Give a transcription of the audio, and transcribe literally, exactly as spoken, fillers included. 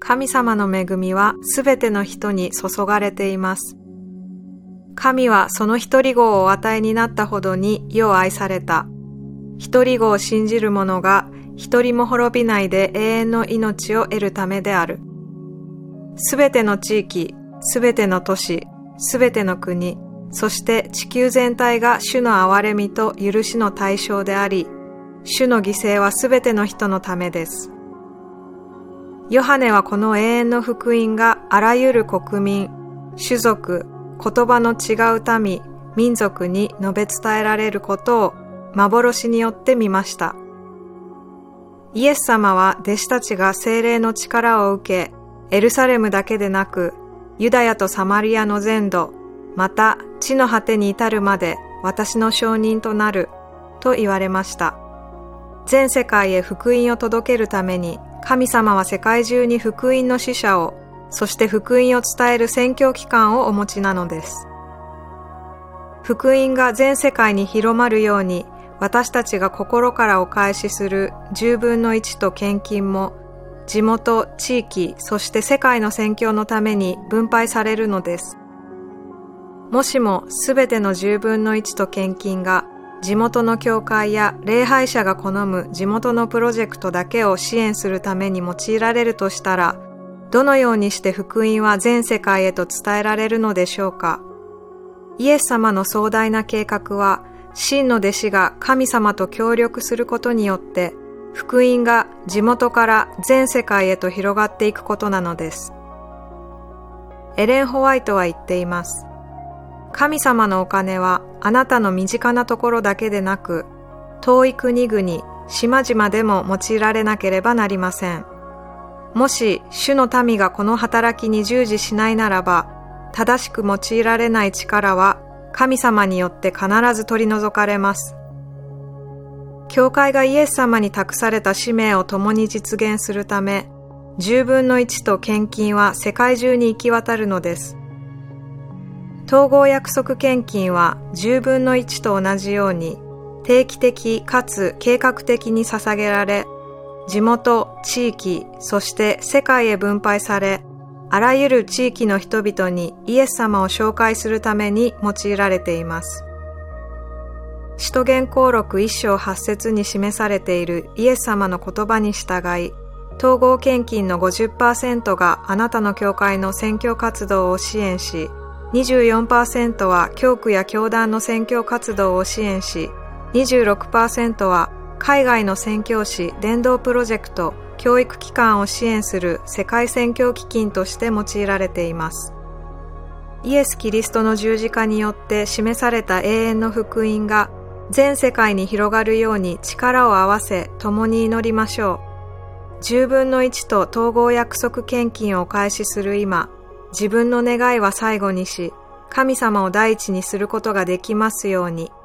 神様の恵みはすべての人に注がれています。神はその一人子をお与えになったほどに世を愛された。一人子を信じる者が一人も滅びないで永遠の命を得るためである。すべての地域、すべての都市、すべての国、そして地球全体が主の憐れみと許しの対象であり、主の犠牲はすべての人のためです。ヨハネはこの永遠の福音があらゆる国民、種族、言葉の違う民、民族に述べ伝えられることを幻によって見ました。イエス様は弟子たちが聖霊の力を受け、エルサレムだけでなく、ユダヤとサマリアの全土、また地の果てに至るまで私の証人となると言われました。全世界へ福音を届けるために、神様は世界中に福音の使者を、そして福音を伝える宣教機関をお持ちなのです。福音が全世界に広まるように、私たちが心からお返しする十分の一と献金も、地元、地域、そして世界の宣教のために分配されるのです。もしもすべての十分の一と献金が、地元の教会や礼拝者が好む地元のプロジェクトだけを支援するために用いられるとしたら、どのようにして福音は全世界へと伝えられるのでしょうか。イエス様の壮大な計画は、真の弟子が神様と協力することによって、福音が地元から全世界へと広がっていくことなのです。エレン・ホワイトは言っています。神様のお金はあなたの身近なところだけでなく、遠い国々、島々でも用いられなければなりません。もし主の民がこの働きに従事しないならば、正しく用いられない力は神様によって必ず取り除かれます。教会がイエス様に託された使命を共に実現するため、十分の一と献金は世界中に行き渡るのです。統合約束献金は十分の一と同じように定期的かつ計画的に捧げられ、地元、地域、そして世界へ分配され、あらゆる地域の人々にイエス様を紹介するために用いられています。使徒言行録一章八節に示されているイエス様の言葉に従い、統合献金の ごじゅっパーセント があなたの教会の宣教活動を支援し、にじゅうよんパーセント は教区や教団の宣教活動を支援し、にじゅうろくパーセント は海外の宣教師、伝道プロジェクト、教育機関を支援する世界宣教基金として用いられています。イエス・キリストの十字架によって示された永遠の福音が全世界に広がるように力を合わせ共に祈りましょう。十分の一と統合約束献金をお返しする今、自分の願いは最後にし、神様を第一にすることができますように。